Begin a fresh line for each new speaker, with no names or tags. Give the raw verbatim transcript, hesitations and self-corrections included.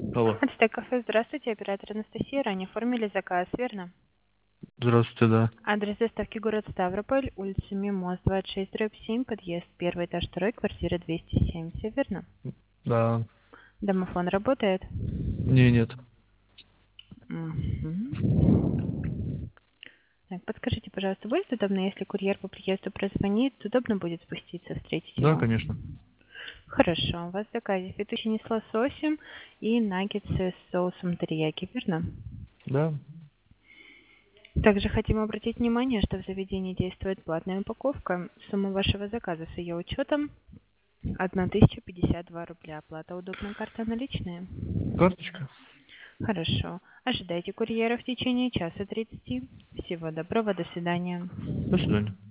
Алло.
Ацтек кафе, здравствуйте, оператор Анастасия. Ранее оформили заказ, верно?
Здравствуйте, да.
Адрес доставки город Ставрополь, улица Мимоз, двадцать шесть, дробь семь, подъезд, первый этаж, второй, квартира двести семь. Все верно?
Да.
Домофон работает?
Не, нет.
Мгм. Так, подскажите, пожалуйста, будет удобно, если курьер по приезду прозвонит, удобно будет спуститься, встретить
Да,
его?
конечно.
Хорошо, у вас в заказе фетучини с лососем и наггетсы с соусом терияки, верно?
Да.
Также хотим обратить внимание, что в заведении действует платная упаковка. Сумма вашего заказа с ее учетом тысяча пятьдесят два рубля. Оплата удобная, карта наличная.
Карточка.
Хорошо. Ожидайте курьера в течение часа тридцати. Всего доброго, до свидания.
До свидания.